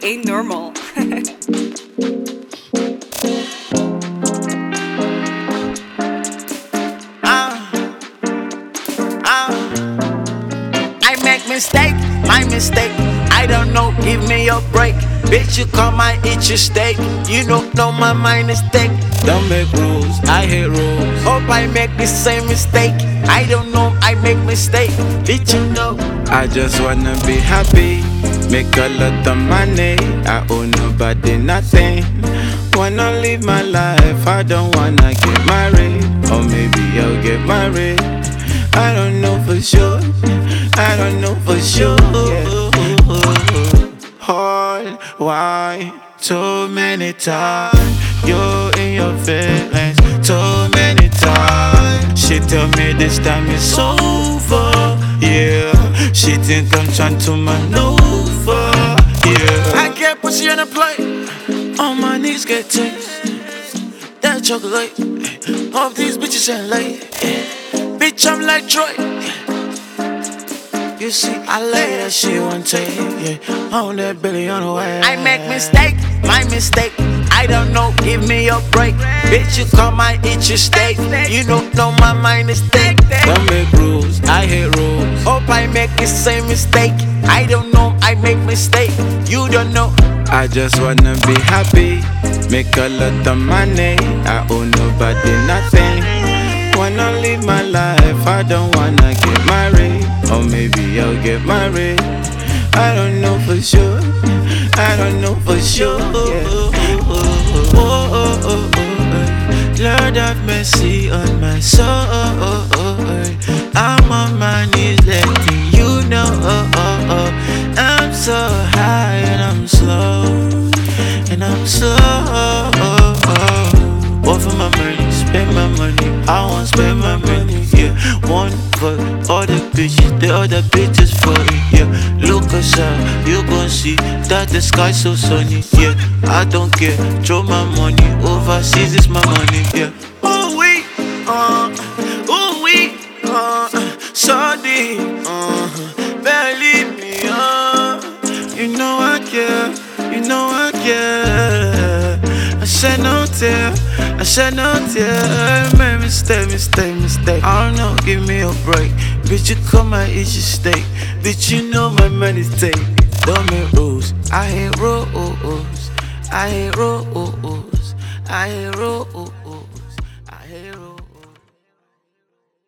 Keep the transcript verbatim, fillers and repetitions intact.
ain't normal. uh, uh, I make mistake, my mistake. I don't know, give me a break. Bitch, you come, I eat your steak. You don't know my mind is thick. Don't make rules, I hate rules. Hope I make the same mistake. I don't know, I make mistake. Bitch, you know I just wanna be happy, make a lot of money. I owe nobody nothing. Wanna live my life, I don't wanna get married. Or maybe I'll get married. I don't know for sure, I don't know for sure. Hard, why? Too many times you're in your feelings, too many times. She tell me this time it's over, yeah. She think I'm trying to maneuver, yeah. I can't put you on a plate, on my knees get taste that chocolate. Hope these bitches ain't late, yeah. Bitch, I'm like Troy. You see, I lay that shit one take, yeah. On that Billy on the way. I make mistake, my mistake. I don't know, give me a break. Bitch, you come, I eat your steak. You don't know my mind is thick. Don't make rules, I hate rules. Hope I make the same mistake. I don't know, I make mistake. You don't know. I just wanna be happy, make a lot of money. I owe nobody nothing. Wanna live my life, I don't wanna get married. Or maybe I'll get married. I don't know for sure, I don't know for sure, yeah. Oh, oh, oh, oh, oh. Lord have mercy on my soul. I'm on my knees letting you know. I'm so high and I'm slow, and I'm slow. One for my money, spend my money. I want to spend my money, yeah. One for all the bitches, the other bitches for it, yeah. Look outside, you gon' see that the sky's so sunny, yeah. I don't care, throw my money overseas, it's my money, yeah. Ooh wee, uh, ooh wee, uh, so deep, uh, believe me, uh. You know I care, you know I care. I said no tear, I said no tear. Made mistake, mistake, mistake. I don't know, give me a break. Bitch, you come and eat your steak. Bitch, you know my money's take. Don't make rules, I hate rules. I hate rules, I hate rules.